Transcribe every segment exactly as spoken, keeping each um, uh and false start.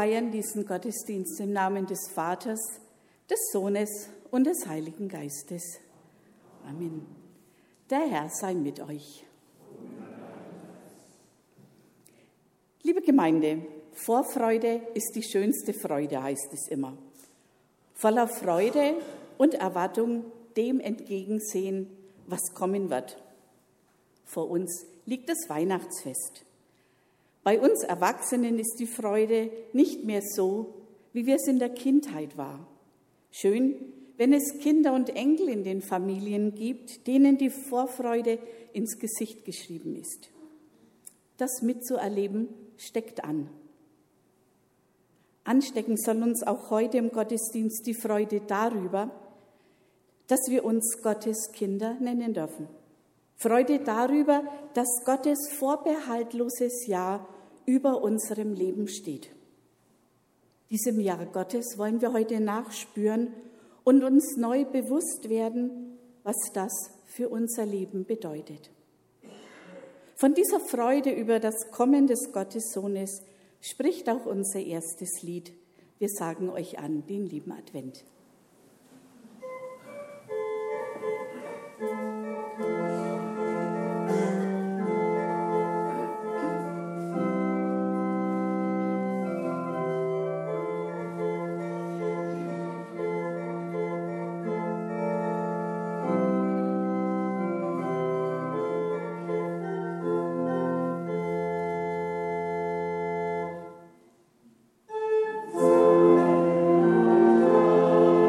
feiern diesen Gottesdienst im Namen des Vaters, des Sohnes und des Heiligen Geistes. Amen. Der Herr sei mit euch. Liebe Gemeinde, Vorfreude ist die schönste Freude, heißt es immer. Voller Freude und Erwartung dem entgegensehen, was kommen wird. Vor uns liegt das Weihnachtsfest. Bei uns Erwachsenen ist die Freude nicht mehr so, wie wir es in der Kindheit war. Schön, wenn es Kinder und Enkel in den Familien gibt, denen die Vorfreude ins Gesicht geschrieben ist. Das mitzuerleben steckt an. Anstecken soll uns auch heute im Gottesdienst die Freude darüber, dass wir uns Gottes Kinder nennen dürfen. Freude darüber, dass Gottes vorbehaltloses Ja über unserem Leben steht. Diesem Ja Gottes wollen wir heute nachspüren und uns neu bewusst werden, was das für unser Leben bedeutet. Von dieser Freude über das Kommen des Gottessohnes spricht auch unser erstes Lied. Wir sagen euch an den lieben Advent. So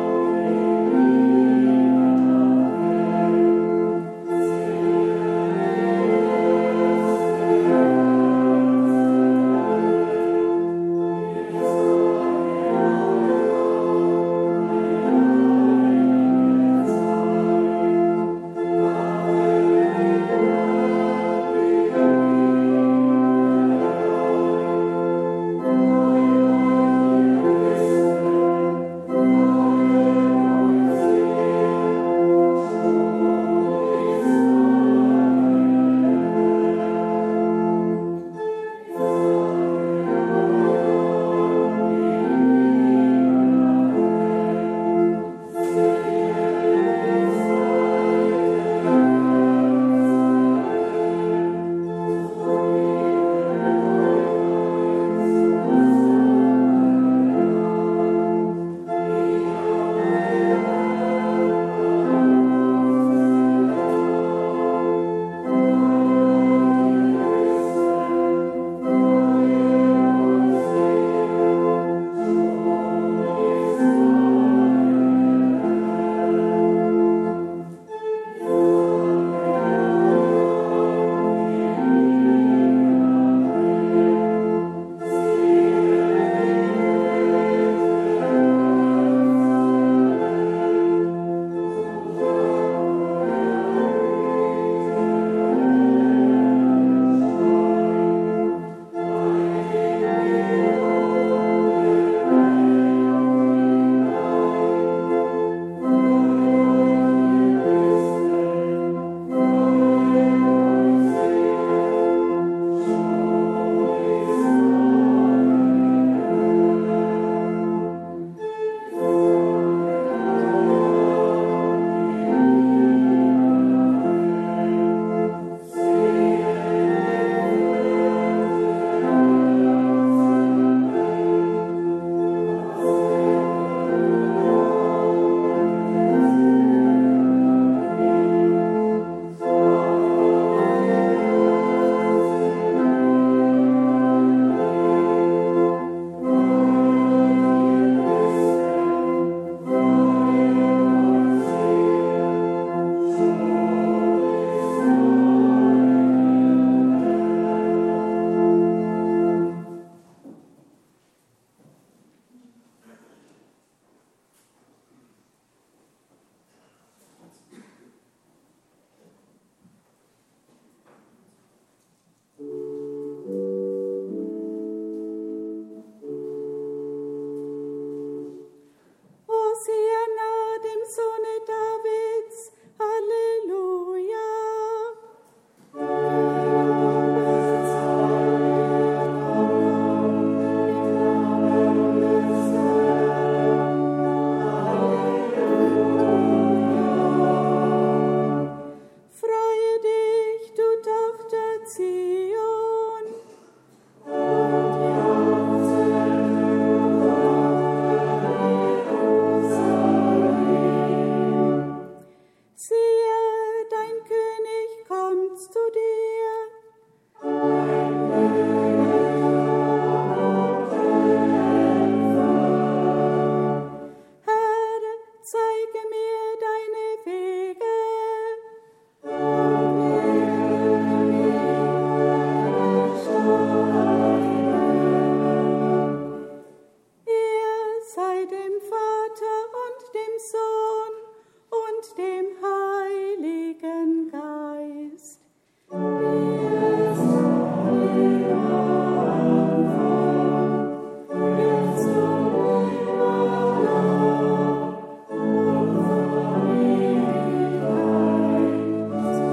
dem Vater und dem Sohn und dem Heiligen Geist. Jetzt und immer Anfang, jetzt und immer und von Ewigkeit zu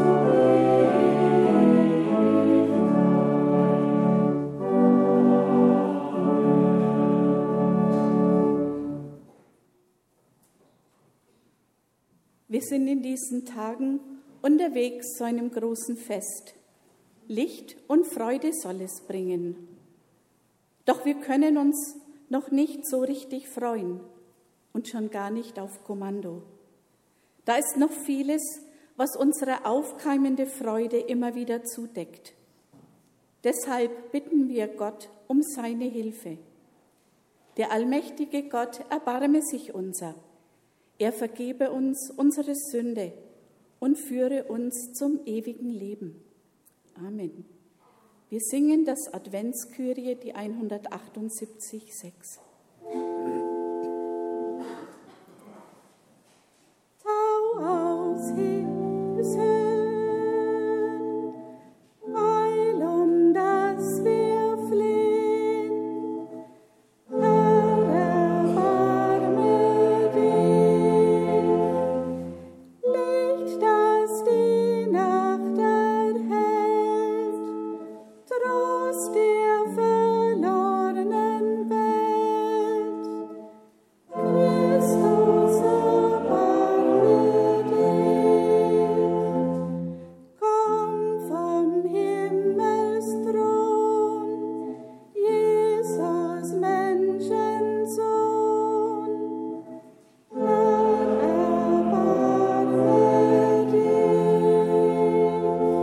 Wir sind in diesen Tagen unterwegs zu einem großen Fest. Licht und Freude soll es bringen. Doch wir können uns noch nicht so richtig freuen und schon gar nicht auf Kommando. Da ist noch vieles, was unsere aufkeimende Freude immer wieder zudeckt. Deshalb bitten wir Gott um seine Hilfe. Der allmächtige Gott erbarme sich unser. Er vergebe uns unsere Sünde und führe uns zum ewigen Leben. Amen. Wir singen das Adventskyrie, die hundertachtundsiebzig, sechs. Tau aus Hilfshöhen, weil um das wir flehen, Herr, erbarme dich. Licht, das die Nacht erhellt, Trost der verlorenen Welt. Christus, erbarme dich. Komm vom Himmelsthron, Jesus, Menschensohn. Herr, erbarme dich.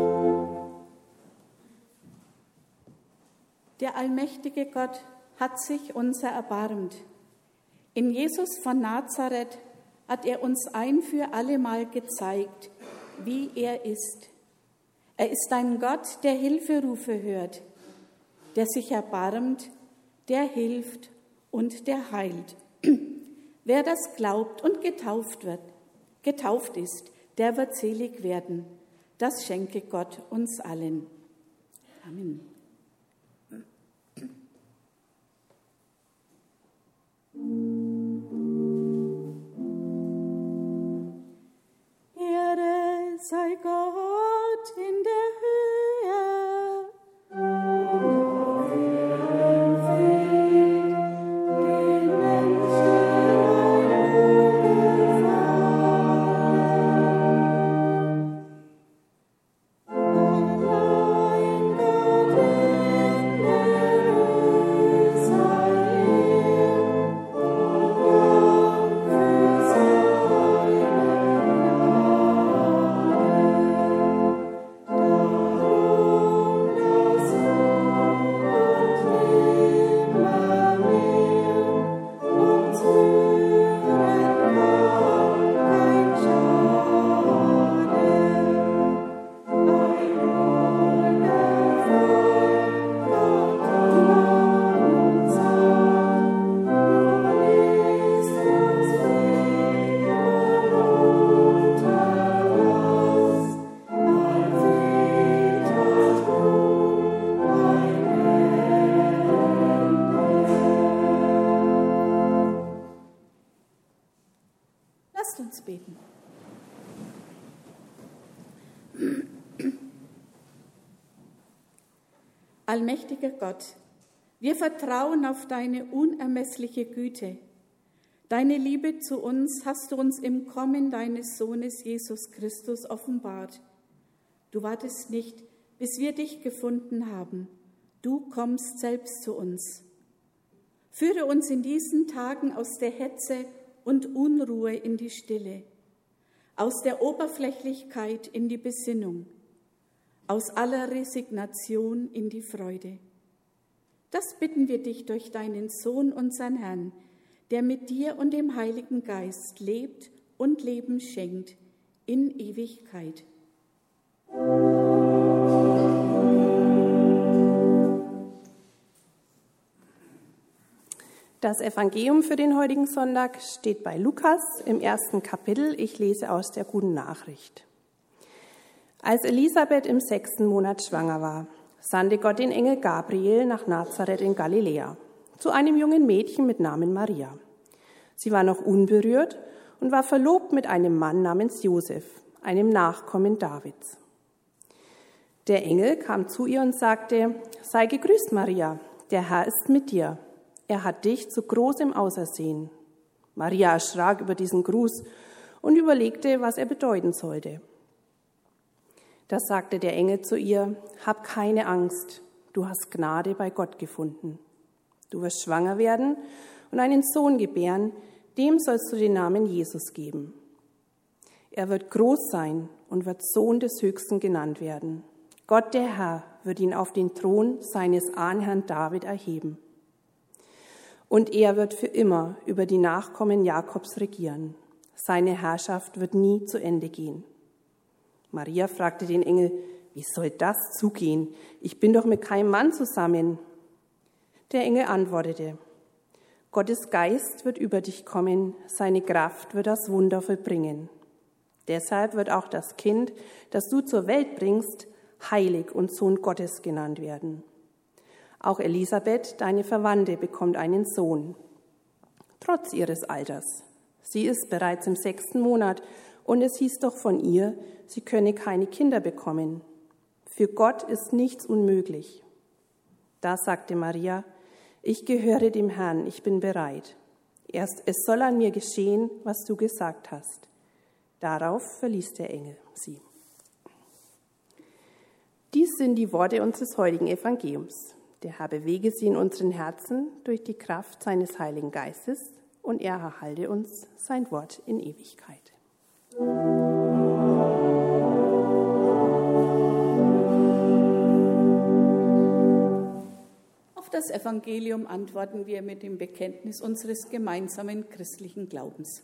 Der allmächtige Gott hat sich unser erbarmt. In Jesus von Nazareth hat er uns ein für allemal gezeigt, wie er ist. Er ist ein Gott, der Hilferufe hört, der sich erbarmt, der hilft und der heilt. Wer das glaubt und getauft wird, getauft ist, der wird selig werden. Das schenke Gott uns allen. Amen. Ehre sei Gott in der Höhe und auf Erden Fried, den Menschen ein Wohlgefallen. Allein Gott in der Höhe sei Ehre und Dank für seine Lasst uns beten. Allmächtiger Gott, wir vertrauen auf deine unermessliche Güte. Deine Liebe zu uns hast du uns im Kommen deines Sohnes Jesus Christus offenbart. Du wartest nicht, bis wir dich gefunden haben. Du kommst selbst zu uns. Führe uns in diesen Tagen aus der Hetze und Unruhe in die Stille, aus der Oberflächlichkeit in die Besinnung, aus aller Resignation in die Freude. Das bitten wir dich durch deinen Sohn, unseren Herrn, der mit dir und dem Heiligen Geist lebt und Leben schenkt in Ewigkeit. Das Evangelium für den heutigen Sonntag steht bei Lukas im ersten Kapitel. Ich lese aus der Guten Nachricht. Als Elisabeth im sechsten Monat schwanger war, sandte Gott den Engel Gabriel nach Nazareth in Galiläa, zu einem jungen Mädchen mit Namen Maria. Sie war noch unberührt und war verlobt mit einem Mann namens Josef, einem Nachkommen Davids. Der Engel kam zu ihr und sagte: Sei gegrüßt, Maria, der Herr ist mit dir. Er hat dich zu großem Ausersehen. Maria erschrak über diesen Gruß und überlegte, was er bedeuten sollte. Da sagte der Engel zu ihr: Hab keine Angst, du hast Gnade bei Gott gefunden. Du wirst schwanger werden und einen Sohn gebären, dem sollst du den Namen Jesus geben. Er wird groß sein und wird Sohn des Höchsten genannt werden. Gott, der Herr, wird ihn auf den Thron seines Ahnherrn David erheben. Und er wird für immer über die Nachkommen Jakobs regieren. Seine Herrschaft wird nie zu Ende gehen. Maria fragte den Engel: Wie soll das zugehen? Ich bin doch mit keinem Mann zusammen. Der Engel antwortete: Gottes Geist wird über dich kommen, seine Kraft wird das Wunder vollbringen. Deshalb wird auch das Kind, das du zur Welt bringst, heilig und Sohn Gottes genannt werden. Auch Elisabeth, deine Verwandte, bekommt einen Sohn, trotz ihres Alters. Sie ist bereits im sechsten Monat und es hieß doch von ihr, sie könne keine Kinder bekommen. Für Gott ist nichts unmöglich. Da sagte Maria: Ich gehöre dem Herrn, ich bin bereit. Erst es soll an mir geschehen, was du gesagt hast. Darauf verließ der Engel sie. Dies sind die Worte unseres heutigen Evangeliums. Der Herr bewege sie in unseren Herzen durch die Kraft seines Heiligen Geistes und er erhalte uns sein Wort in Ewigkeit. Auf das Evangelium antworten wir mit dem Bekenntnis unseres gemeinsamen christlichen Glaubens.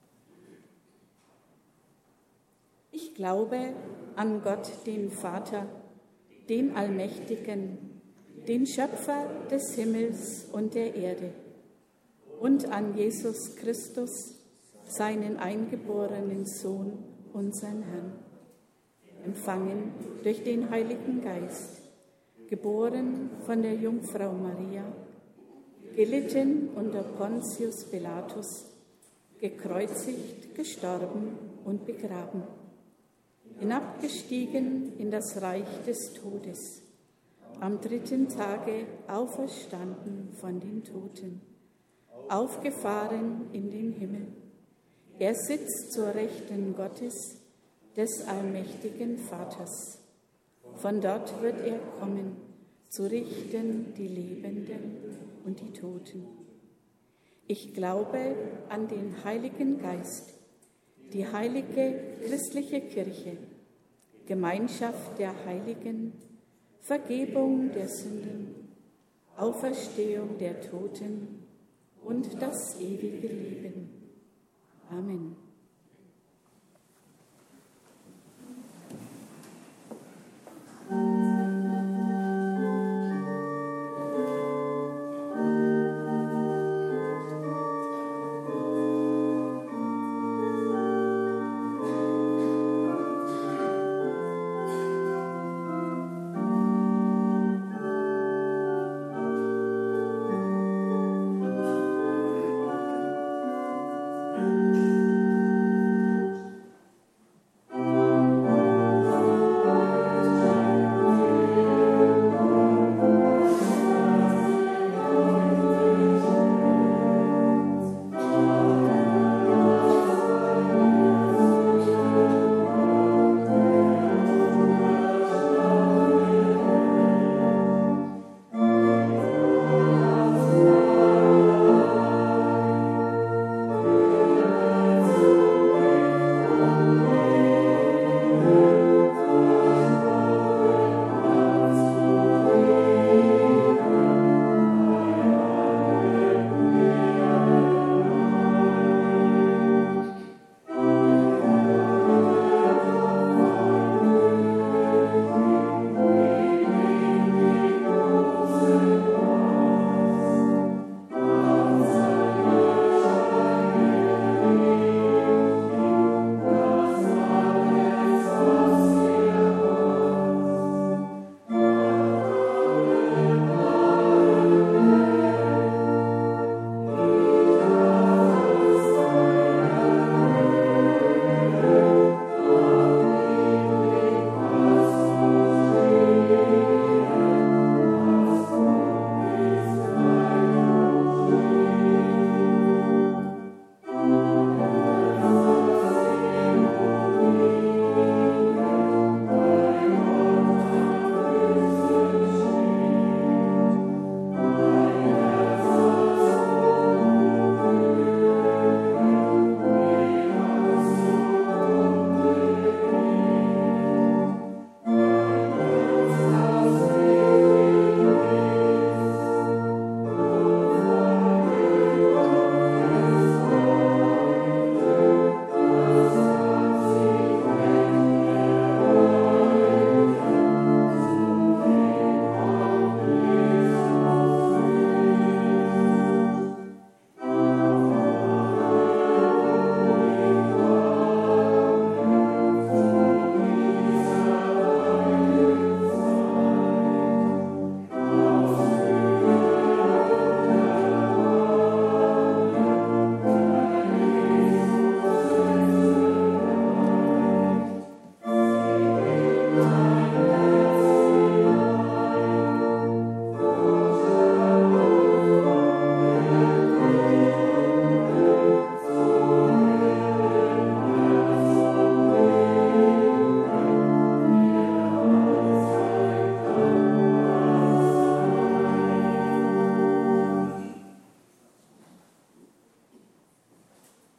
Ich glaube an Gott, den Vater, den Allmächtigen, den Schöpfer des Himmels und der Erde, und an Jesus Christus, seinen eingeborenen Sohn, unseren Herrn, empfangen durch den Heiligen Geist, geboren von der Jungfrau Maria, gelitten unter Pontius Pilatus, gekreuzigt, gestorben und begraben, hinabgestiegen in das Reich des Todes, am dritten Tage auferstanden von den Toten, aufgefahren in den Himmel. Er sitzt zur Rechten Gottes, des allmächtigen Vaters. Von dort wird er kommen, zu richten die Lebenden und die Toten. Ich glaube an den Heiligen Geist, die heilige christliche Kirche, Gemeinschaft der Heiligen, Vergebung der Sünden, Auferstehung der Toten und das ewige Leben. Amen.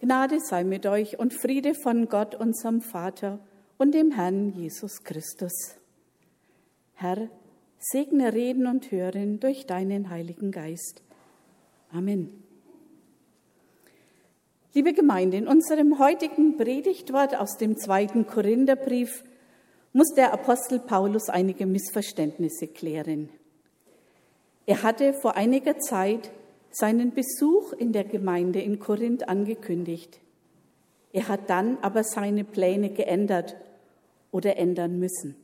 Gnade sei mit euch und Friede von Gott, unserem Vater und dem Herrn Jesus Christus. Herr, segne Reden und Hören durch deinen Heiligen Geist. Amen. Liebe Gemeinde, in unserem heutigen Predigtwort aus dem zweiten Korintherbrief muss der Apostel Paulus einige Missverständnisse klären. Er hatte vor einiger Zeit seinen Besuch in der Gemeinde in Korinth angekündigt. Er hat dann aber seine Pläne geändert oder ändern müssen.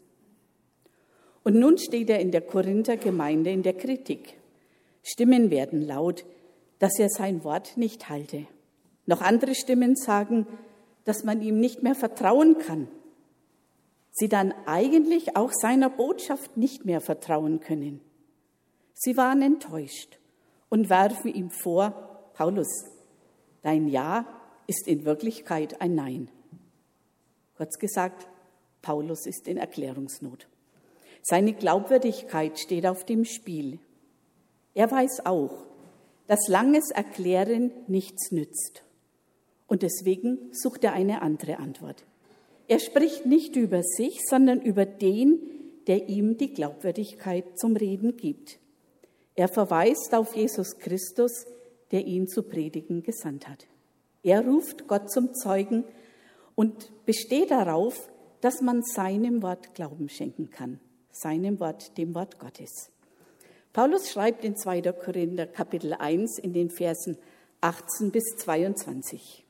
Und nun steht er in der Korinther Gemeinde in der Kritik. Stimmen werden laut, dass er sein Wort nicht halte. Noch andere Stimmen sagen, dass man ihm nicht mehr vertrauen kann. Sie dann eigentlich auch seiner Botschaft nicht mehr vertrauen können. Sie waren enttäuscht und werfen ihm vor, Paulus, dein Ja ist in Wirklichkeit ein Nein. Kurz gesagt, Paulus ist in Erklärungsnot. Seine Glaubwürdigkeit steht auf dem Spiel. Er weiß auch, dass langes Erklären nichts nützt. Und deswegen sucht er eine andere Antwort. Er spricht nicht über sich, sondern über den, der ihm die Glaubwürdigkeit zum Reden gibt. Er verweist auf Jesus Christus, der ihn zu predigen gesandt hat. Er ruft Gott zum Zeugen und besteht darauf, dass man seinem Wort Glauben schenken kann, seinem Wort, dem Wort Gottes. Paulus schreibt in zweiter Korinther Kapitel eins in den Versen achtzehn bis zweiundzwanzig.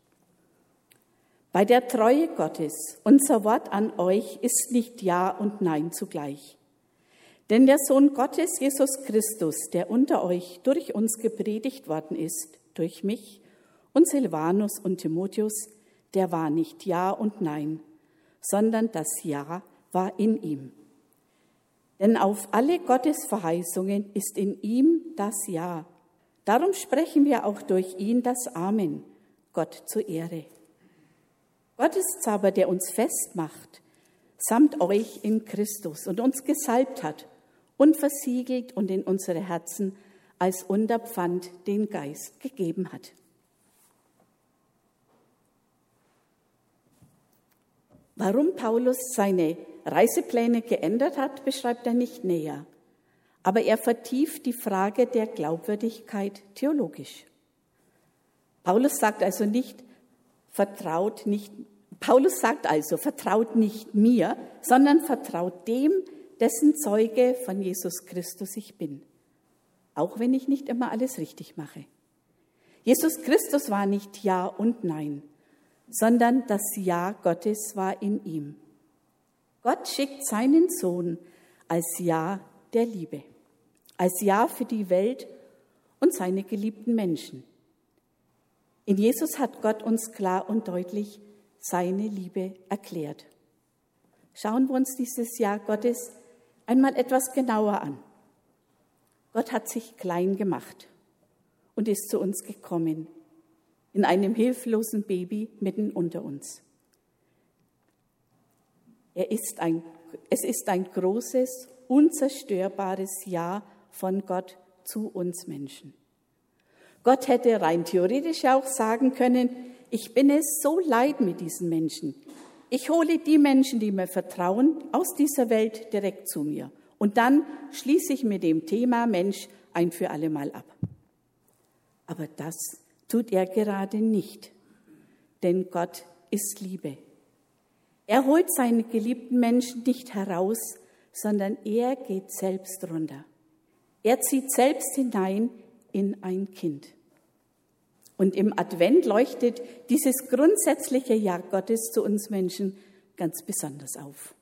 Bei der Treue Gottes, unser Wort an euch ist nicht Ja und Nein zugleich. Denn der Sohn Gottes, Jesus Christus, der unter euch durch uns gepredigt worden ist, durch mich und Silvanus und Timotheus, der war nicht Ja und Nein, sondern das Ja war in ihm. Denn auf alle Gottes Verheißungen ist in ihm das Ja. Darum sprechen wir auch durch ihn das Amen, Gott zur Ehre. Gott ist's aber, der uns festmacht, samt euch in Christus und uns gesalbt hat und versiegelt und in unsere Herzen als Unterpfand den Geist gegeben hat. Warum Paulus seine Reisepläne geändert hat, beschreibt er nicht näher. Aber er vertieft die Frage der Glaubwürdigkeit theologisch. Paulus sagt also nicht, vertraut nicht, Paulus sagt also, vertraut nicht mir, sondern vertraut dem, dessen Zeuge von Jesus Christus ich bin. Auch wenn ich nicht immer alles richtig mache. Jesus Christus war nicht Ja und Nein, sondern das Ja Gottes war in ihm. Gott schickt seinen Sohn als Ja der Liebe, als Ja für die Welt und seine geliebten Menschen. In Jesus hat Gott uns klar und deutlich seine Liebe erklärt. Schauen wir uns dieses Ja Gottes einmal etwas genauer an. Gott hat sich klein gemacht und ist zu uns gekommen, in einem hilflosen Baby mitten unter uns. Er ist ein, es ist ein großes, unzerstörbares Ja von Gott zu uns Menschen. Gott hätte rein theoretisch auch sagen können, ich bin es so leid mit diesen Menschen. Ich hole die Menschen, die mir vertrauen, aus dieser Welt direkt zu mir. Und dann schließe ich mit dem Thema Mensch ein für alle Mal ab. Aber das tut er gerade nicht, denn Gott ist Liebe. Er holt seine geliebten Menschen nicht heraus, sondern er geht selbst runter. Er zieht selbst hinein in ein Kind. Und im Advent leuchtet dieses grundsätzliche Ja Gottes zu uns Menschen ganz besonders auf.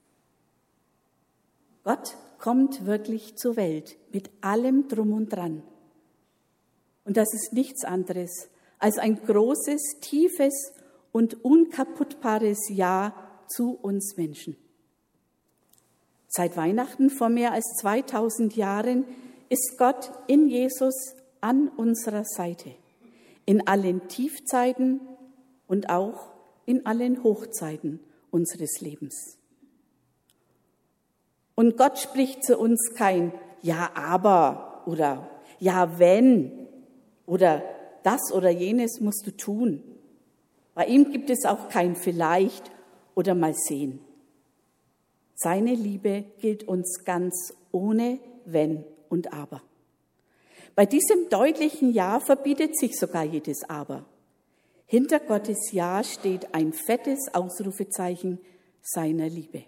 Gott kommt wirklich zur Welt mit allem Drum und Dran. Und das ist nichts anderes als ein großes, tiefes und unkaputtbares Ja zu uns Menschen. Seit Weihnachten vor mehr als zweitausend Jahren ist Gott in Jesus an unserer Seite. In allen Tiefzeiten und auch in allen Hochzeiten unseres Lebens. Und Gott spricht zu uns kein Ja, aber oder Ja, wenn oder das oder jenes musst du tun. Bei ihm gibt es auch kein Vielleicht oder mal sehen. Seine Liebe gilt uns ganz ohne Wenn und Aber. Bei diesem deutlichen Ja verbietet sich sogar jedes Aber. Hinter Gottes Ja steht ein fettes Ausrufezeichen seiner Liebe.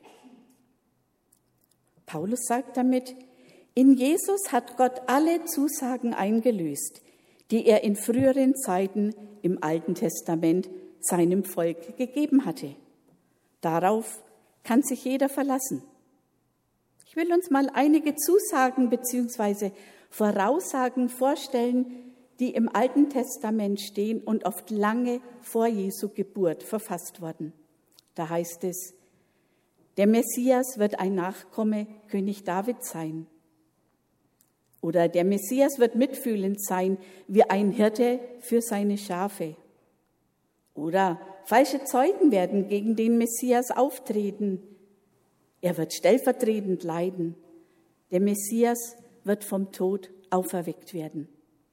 Paulus sagt damit, in Jesus hat Gott alle Zusagen eingelöst, die er in früheren Zeiten im Alten Testament seinem Volk gegeben hatte. Darauf kann sich jeder verlassen. Ich will uns mal einige Zusagen bzw. Voraussagen vorstellen, die im Alten Testament stehen und oft lange vor Jesu Geburt verfasst wurden. Da heißt es, der Messias wird ein Nachkomme König Davids sein. Oder der Messias wird mitfühlend sein wie ein Hirte für seine Schafe. Oder falsche Zeugen werden gegen den Messias auftreten. Er wird stellvertretend leiden. Der Messias wird vom Tod auferweckt werden.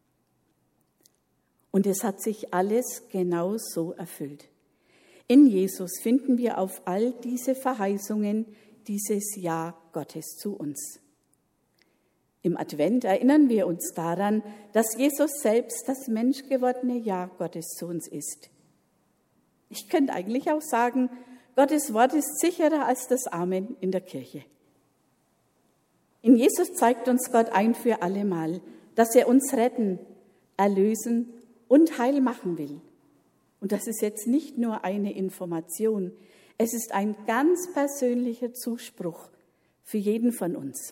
Und es hat sich alles genau so erfüllt. In Jesus finden wir auf all diese Verheißungen dieses Ja Gottes zu uns. Im Advent erinnern wir uns daran, dass Jesus selbst das menschgewordene Ja Gottes zu uns ist. Ich könnte eigentlich auch sagen, Gottes Wort ist sicherer als das Amen in der Kirche. In Jesus zeigt uns Gott ein für allemal, dass er uns retten, erlösen und heil machen will. Und das ist jetzt nicht nur eine Information, es ist ein ganz persönlicher Zuspruch für jeden von uns.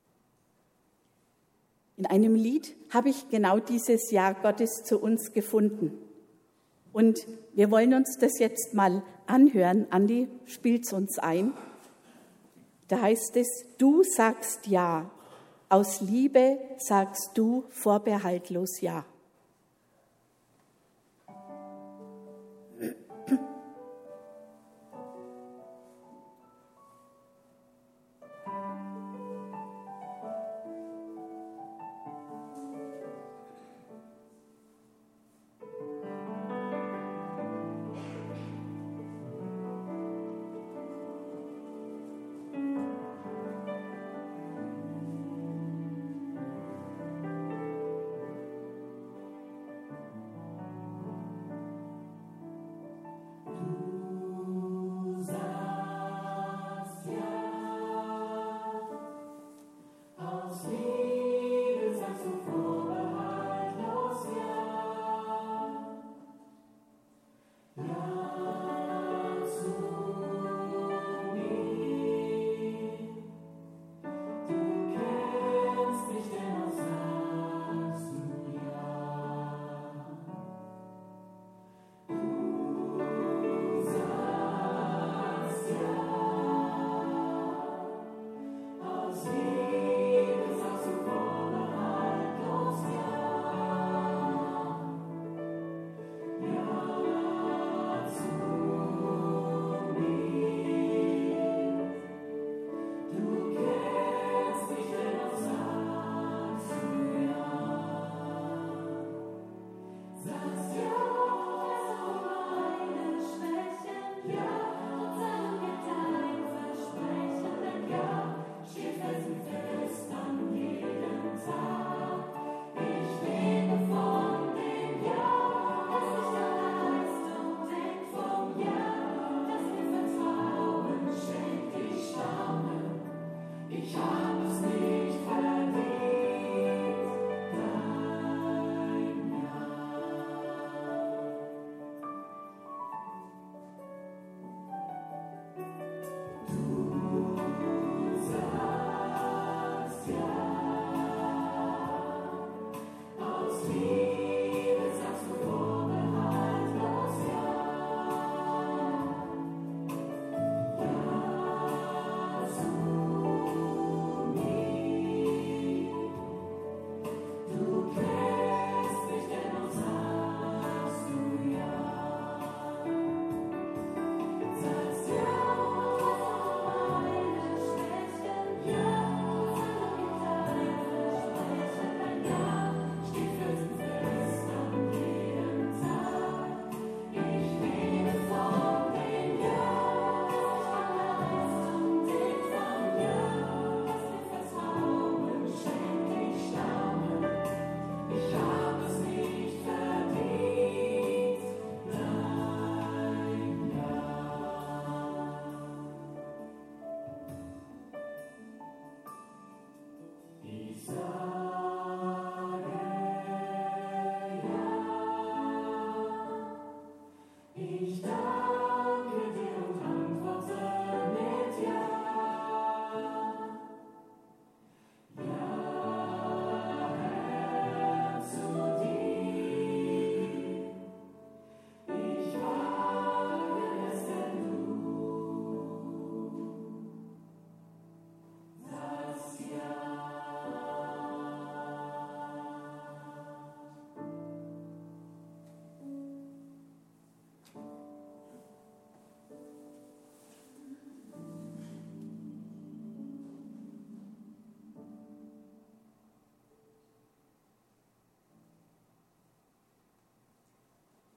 In einem Lied habe ich genau dieses Ja Gottes zu uns gefunden. Und wir wollen uns das jetzt mal anhören. Andi, spielt's uns ein. Da heißt es, du sagst Ja. Aus Liebe sagst du vorbehaltlos Ja.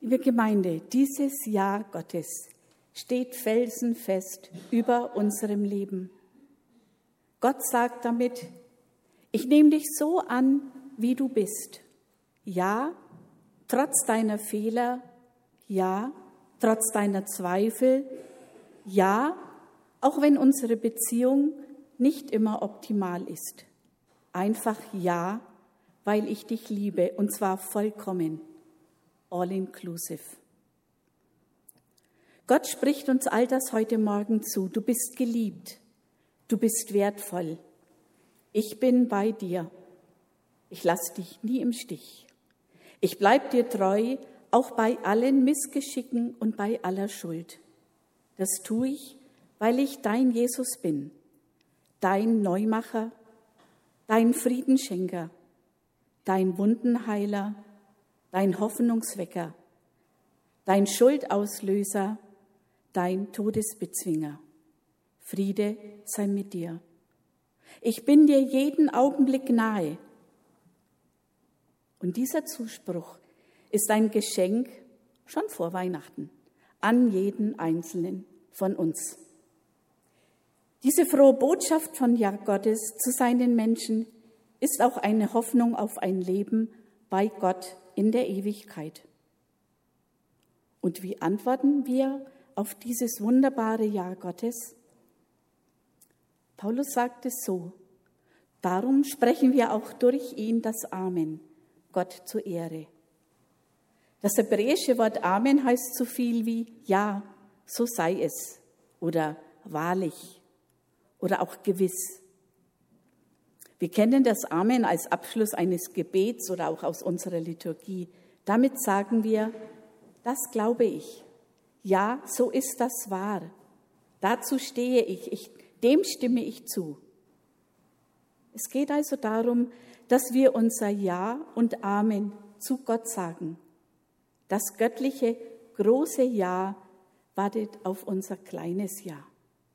Liebe Gemeinde, dieses Ja Gottes steht felsenfest über unserem Leben. Gott sagt damit, ich nehme dich so an, wie du bist. Ja, trotz deiner Fehler, ja, trotz deiner Zweifel, ja, auch wenn unsere Beziehung nicht immer optimal ist. Einfach ja, weil ich dich liebe, und zwar vollkommen, all inclusive. Gott spricht uns all das heute Morgen zu. Du bist geliebt, du bist wertvoll. Ich bin bei dir. Ich lasse dich nie im Stich. Ich bleibe dir treu, auch bei allen Missgeschicken und bei aller Schuld. Das tue ich, weil ich dein Jesus bin, dein Neumacher, dein Friedenschenker, dein Wundenheiler, dein Hoffnungswecker, dein Schuldauslöser, dein Todesbezwinger. Friede sei mit dir. Ich bin dir jeden Augenblick nahe. Und dieser Zuspruch ist ein Geschenk, schon vor Weihnachten, an jeden Einzelnen von uns. Diese frohe Botschaft von Ja Gottes zu seinen Menschen ist auch eine Hoffnung auf ein Leben bei Gott in der Ewigkeit. Und wie antworten wir auf dieses wunderbare Ja Gottes? Paulus sagt es so: Darum sprechen wir auch durch ihn das Amen, Gott zur Ehre. Das hebräische Wort Amen heißt so viel wie Ja, so sei es oder wahrlich oder auch gewiss. Wir kennen das Amen als Abschluss eines Gebets oder auch aus unserer Liturgie. Damit sagen wir, das glaube ich. Ja, so ist das wahr. Dazu stehe ich, ich dem stimme ich zu. Es geht also darum, dass wir unser Ja und Amen zu Gott sagen. Das göttliche, große Ja wartet auf unser kleines Ja.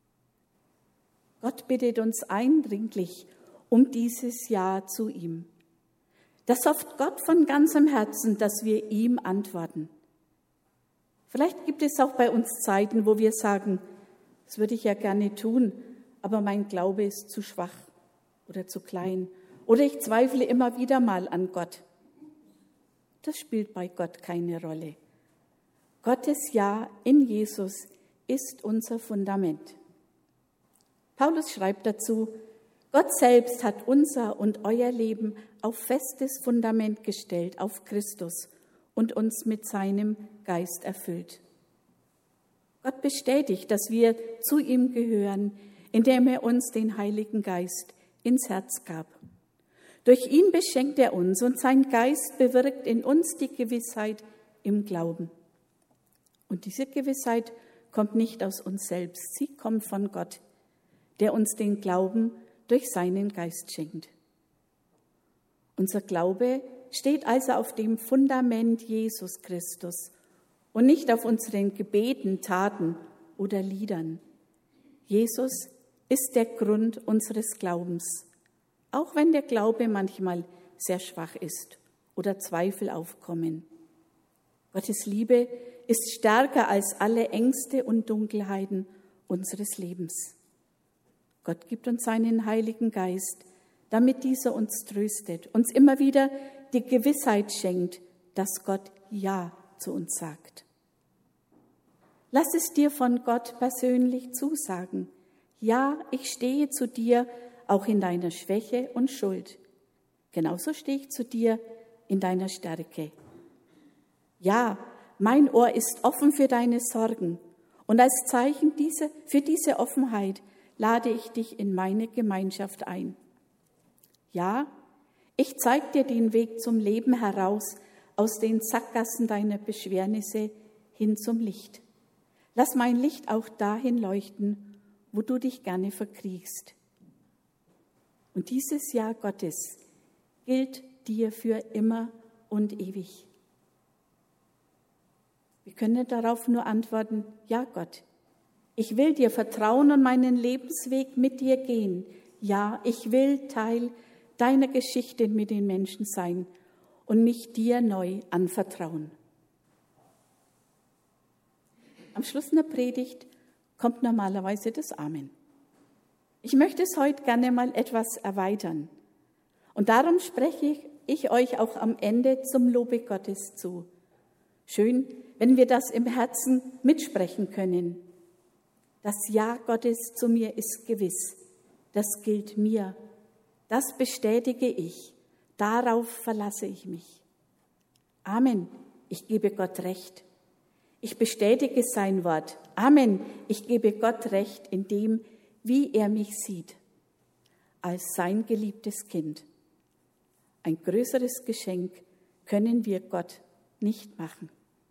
Gott bittet uns eindringlich um dieses Ja zu ihm. Das hofft Gott von ganzem Herzen, dass wir ihm antworten. Vielleicht gibt es auch bei uns Zeiten, wo wir sagen, das würde ich ja gerne tun, aber mein Glaube ist zu schwach oder zu klein. Oder ich zweifle immer wieder mal an Gott. Das spielt bei Gott keine Rolle. Gottes Ja in Jesus ist unser Fundament. Paulus schreibt dazu, Gott selbst hat unser und euer Leben auf festes Fundament gestellt, auf Christus, und uns mit seinem Geist erfüllt. Gott bestätigt, dass wir zu ihm gehören, indem er uns den Heiligen Geist ins Herz gab. Durch ihn beschenkt er uns und sein Geist bewirkt in uns die Gewissheit im Glauben. Und diese Gewissheit kommt nicht aus uns selbst, sie kommt von Gott, der uns den Glauben durch seinen Geist schenkt. Unser Glaube steht also auf dem Fundament Jesus Christus und nicht auf unseren Gebeten, Taten oder Liedern. Jesus ist der Grund unseres Glaubens, auch wenn der Glaube manchmal sehr schwach ist oder Zweifel aufkommen. Gottes Liebe ist stärker als alle Ängste und Dunkelheiten unseres Lebens. Gott gibt uns seinen Heiligen Geist, damit dieser uns tröstet, uns immer wieder die Gewissheit schenkt, dass Gott Ja zu uns sagt. Lass es dir von Gott persönlich zusagen. Ja, ich stehe zu dir, auch in deiner Schwäche und Schuld. Genauso stehe ich zu dir in deiner Stärke. Ja, mein Ohr ist offen für deine Sorgen. Und als Zeichen diese, für diese Offenheit lade ich dich in meine Gemeinschaft ein. Ja, ich zeige dir den Weg zum Leben heraus, aus den Sackgassen deiner Beschwernisse hin zum Licht. Lass mein Licht auch dahin leuchten, wo du dich gerne verkriechst. Und dieses Ja Gottes gilt dir für immer und ewig. Wir können darauf nur antworten, ja Gott, ich will dir vertrauen und meinen Lebensweg mit dir gehen. Ja, ich will Teil deiner Geschichte mit den Menschen sein und mich dir neu anvertrauen. Am Schluss einer Predigt kommt normalerweise das Amen. Ich möchte es heute gerne mal etwas erweitern. Und darum spreche ich, ich euch auch am Ende zum Lobe Gottes zu. Schön, wenn wir das im Herzen mitsprechen können. Das Ja Gottes zu mir ist gewiss. Das gilt mir. Das bestätige ich. Darauf verlasse ich mich. Amen. Ich gebe Gott Recht. Ich bestätige sein Wort. Amen. Ich gebe Gott Recht in dem, wie er mich sieht. Als sein geliebtes Kind. Ein größeres Geschenk können wir Gott nicht machen.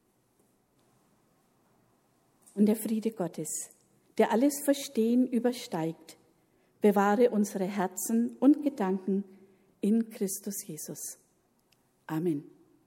Und der Friede Gottes, der alles Verstehen übersteigt, bewahre unsere Herzen und Gedanken in Christus Jesus. Amen.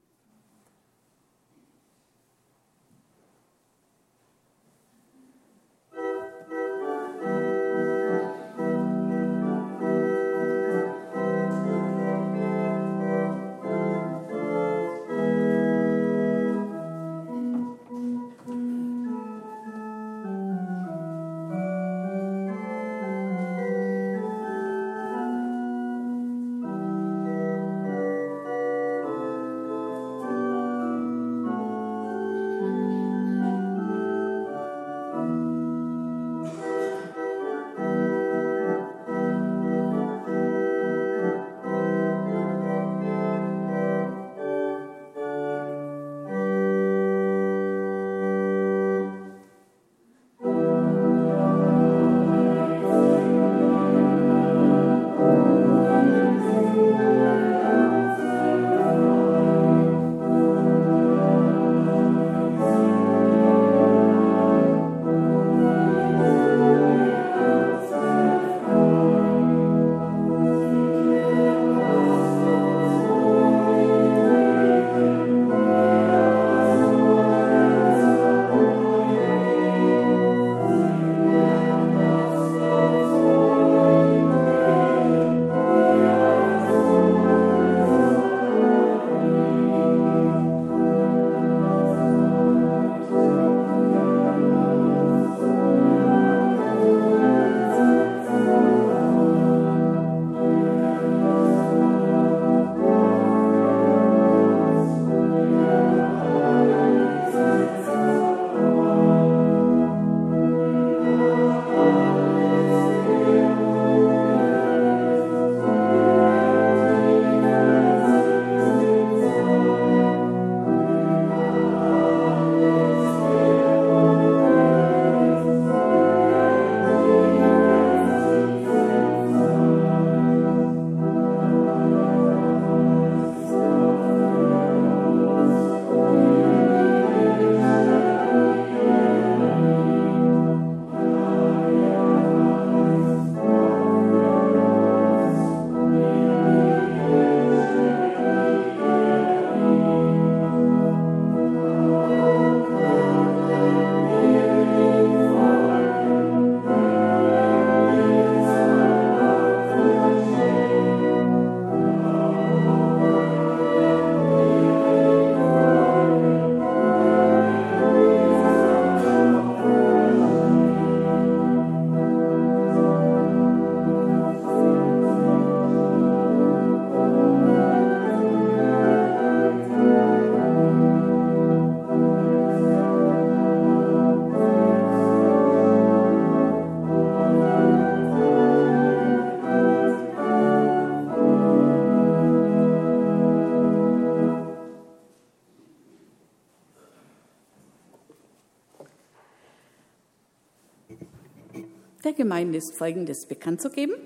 Der Gemeinde ist Folgendes bekannt zu geben.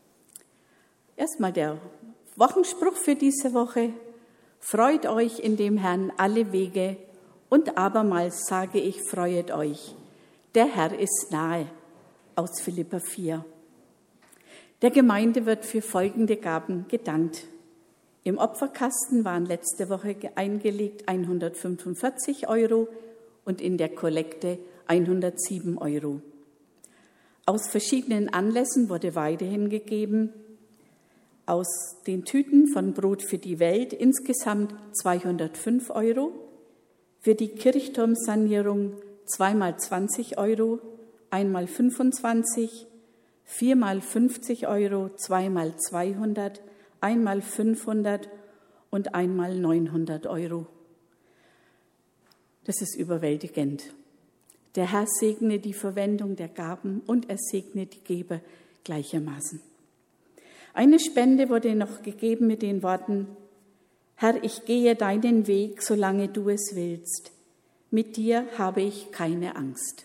Erstmal der Wochenspruch für diese Woche. Freut euch in dem Herrn alle Wege und abermals sage ich, freuet euch. Der Herr ist nahe, aus Philipper vier. Der Gemeinde wird für folgende Gaben gedankt. Im Opferkasten waren letzte Woche eingelegt hundertfünfundvierzig Euro und in der Kollekte hundertsieben Euro. Aus verschiedenen Anlässen wurde weiterhin gegeben. Aus den Tüten von Brot für die Welt insgesamt zweihundertfünf Euro, für die Kirchturmsanierung zweimal zwanzig Euro, einmal fünfundzwanzig, viermal fünfzig Euro, zweimal zweihundert, einmal fünfhundert und einmal neunhundert Euro. Das ist überwältigend. Der Herr segne die Verwendung der Gaben und er segne die Geber gleichermaßen. Eine Spende wurde noch gegeben mit den Worten: Herr, ich gehe deinen Weg, solange du es willst. Mit dir habe ich keine Angst.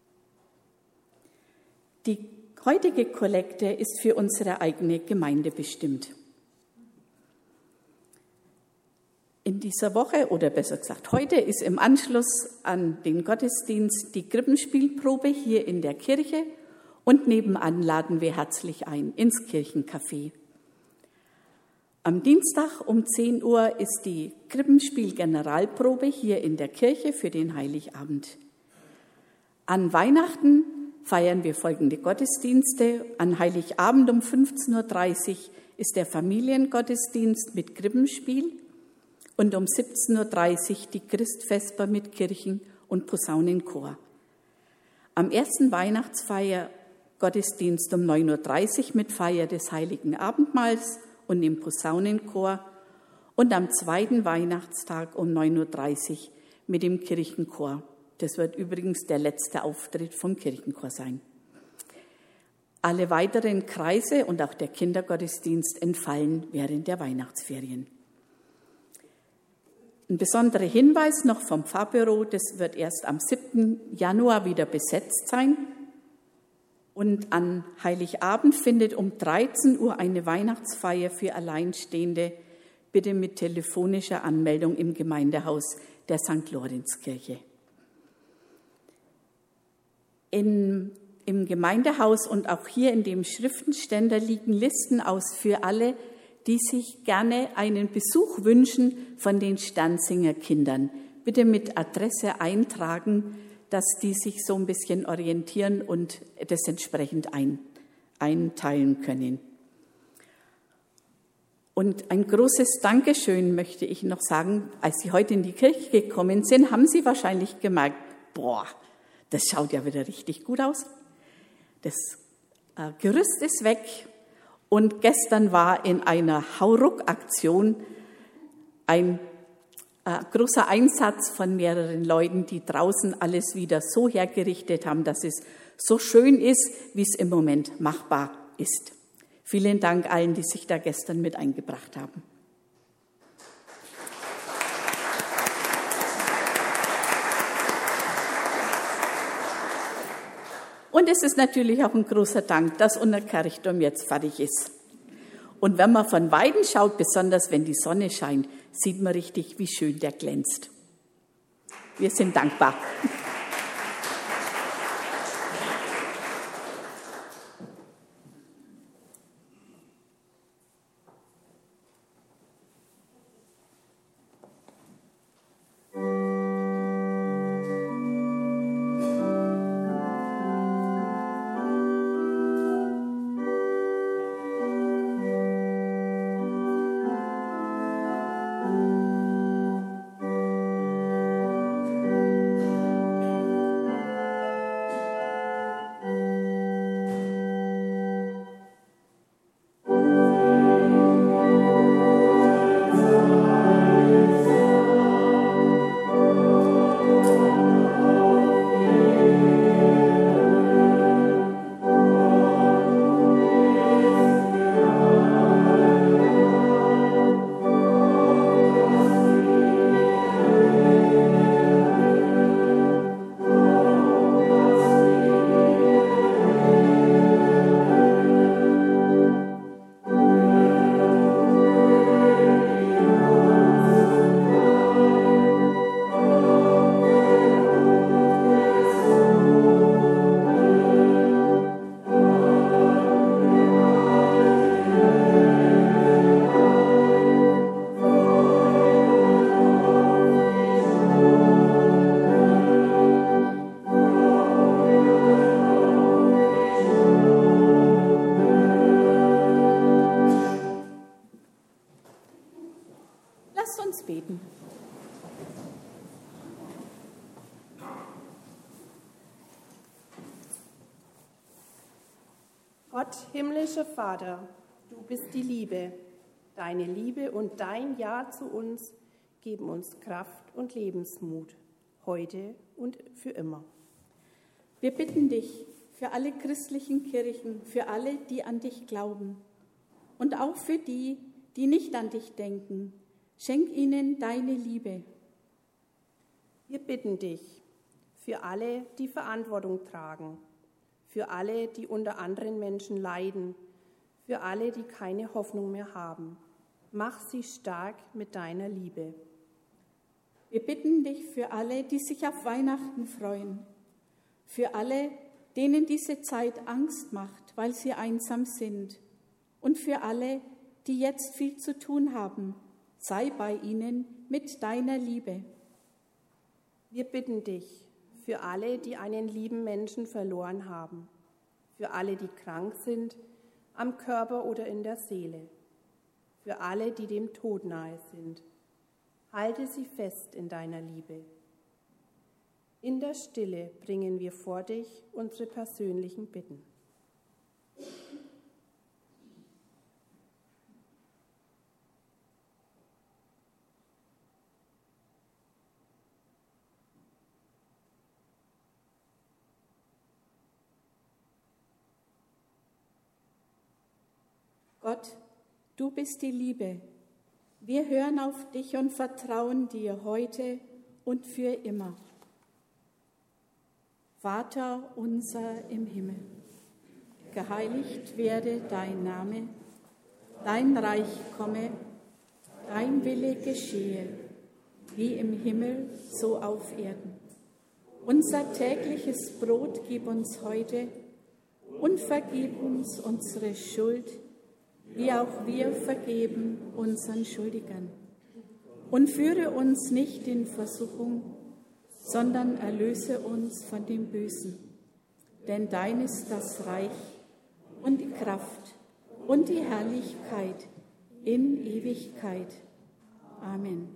Die heutige Kollekte ist für unsere eigene Gemeinde bestimmt. In dieser Woche, oder besser gesagt heute, ist im Anschluss an den Gottesdienst die Krippenspielprobe hier in der Kirche und nebenan laden wir herzlich ein ins Kirchencafé. Am Dienstag um zehn Uhr ist die Krippenspiel-Generalprobe hier in der Kirche für den Heiligabend. An Weihnachten feiern wir folgende Gottesdienste. An Heiligabend um fünfzehn Uhr dreißig ist der Familiengottesdienst mit Krippenspiel und um siebzehn Uhr dreißig die Christfesper mit Kirchen- und Posaunenchor. Am ersten Weihnachtsfeier Gottesdienst um neun Uhr dreißig mit Feier des Heiligen Abendmahls und im Posaunenchor und am zweiten Weihnachtstag um neun Uhr dreißig mit dem Kirchenchor. Das wird übrigens der letzte Auftritt vom Kirchenchor sein. Alle weiteren Kreise und auch der Kindergottesdienst entfallen während der Weihnachtsferien. Ein besonderer Hinweis noch vom Pfarrbüro, das wird erst am siebten Januar wieder besetzt sein. Und an Heiligabend findet um dreizehn Uhr eine Weihnachtsfeier für Alleinstehende, bitte mit telefonischer Anmeldung im Gemeindehaus der Sankt Lorenzkirche. In, Im Gemeindehaus und auch hier in dem Schriftenständer liegen Listen aus für alle, die sich gerne einen Besuch wünschen von den Sternsinger Kindern. Bitte mit Adresse eintragen, dass die sich so ein bisschen orientieren und das entsprechend ein, einteilen können. Und ein großes Dankeschön möchte ich noch sagen. Als Sie heute in die Kirche gekommen sind, haben Sie wahrscheinlich gemerkt, boah, das schaut ja wieder richtig gut aus. Das äh, Gerüst ist weg. Und gestern war in einer Hauruck-Aktion ein äh, großer Einsatz von mehreren Leuten, die draußen alles wieder so hergerichtet haben, dass es so schön ist, wie es im Moment machbar ist. Vielen Dank allen, die sich da gestern mit eingebracht haben. Und es ist natürlich auch ein großer Dank, dass unser Kirchturm jetzt fertig ist. Und wenn man von Weitem schaut, besonders wenn die Sonne scheint, sieht man richtig, wie schön der glänzt. Wir sind dankbar. Gott, himmlischer Vater, du bist die Liebe. Deine Liebe und dein Ja zu uns geben uns Kraft und Lebensmut, heute und für immer. Wir bitten dich für alle christlichen Kirchen, für alle, die an dich glauben und auch für die, die nicht an dich denken. Schenk ihnen deine Liebe. Wir bitten dich für alle, die Verantwortung tragen, für alle, die unter anderen Menschen leiden, für alle, die keine Hoffnung mehr haben. Mach sie stark mit deiner Liebe. Wir bitten dich für alle, die sich auf Weihnachten freuen, für alle, denen diese Zeit Angst macht, weil sie einsam sind, und für alle, die jetzt viel zu tun haben. Sei bei ihnen mit deiner Liebe. Wir bitten dich für alle, die einen lieben Menschen verloren haben, für alle, die krank sind, am Körper oder in der Seele, für alle, die dem Tod nahe sind. Halte sie fest in deiner Liebe. In der Stille bringen wir vor dich unsere persönlichen Bitten. Gott, du bist die Liebe. Wir hören auf dich und vertrauen dir heute und für immer. Vater unser im Himmel, geheiligt werde dein Name, dein Reich komme, dein Wille geschehe, wie im Himmel, so auf Erden. Unser tägliches Brot gib uns heute und vergib uns unsere Schuld, wie auch wir vergeben unseren Schuldigern. Und führe uns nicht in Versuchung, sondern erlöse uns von dem Bösen. Denn dein ist das Reich und die Kraft und die Herrlichkeit in Ewigkeit. Amen.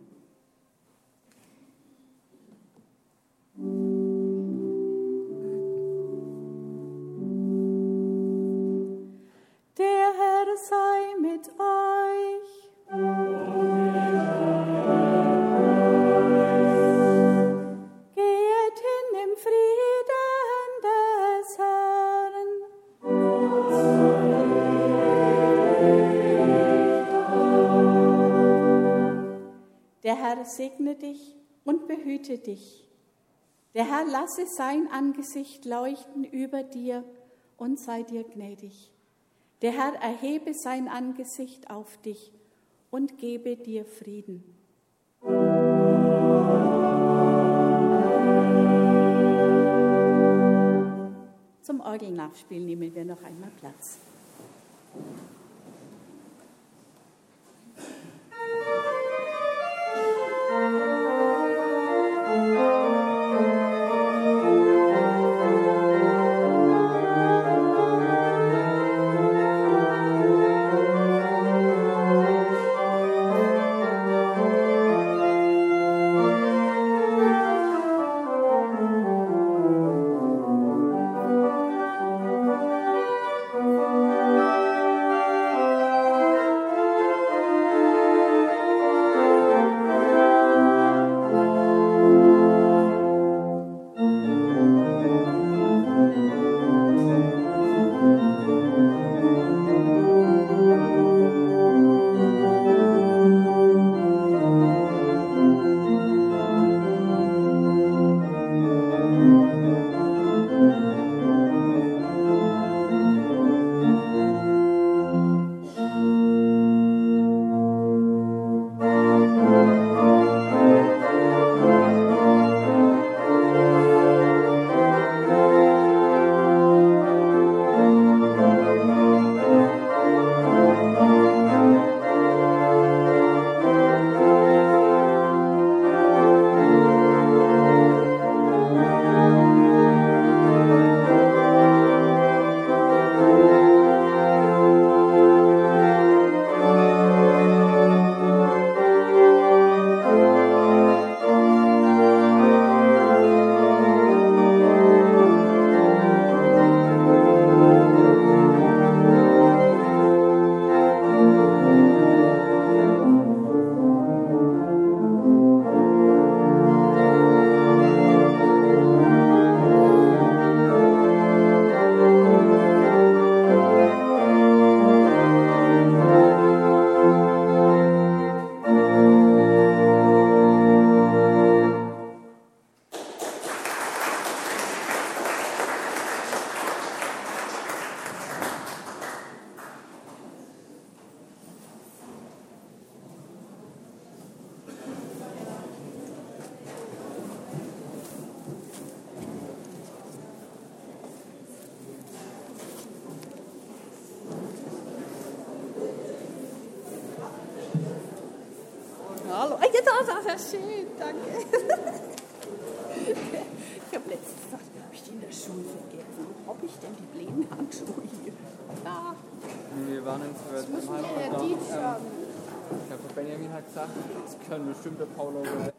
Der Herr sei mit euch. Geht hin im Frieden des Herrn. Der Herr segne dich und behüte dich. Der Herr lasse sein Angesicht leuchten über dir und sei dir gnädig. Der Herr erhebe sein Angesicht auf dich und gebe dir Frieden. Zum Orgelnachspiel nehmen wir noch einmal Platz. Thank you. das schön, danke. Ich habe letztens gesagt, habe ich die in der Schule vergessen? Wo habe ich denn die blähen Handschuhe hier? Da. Wir waren in Fürth im Heimvortrag. Ähm, ich glaube, Benjamin hat gesagt, es können bestimmt der Paulo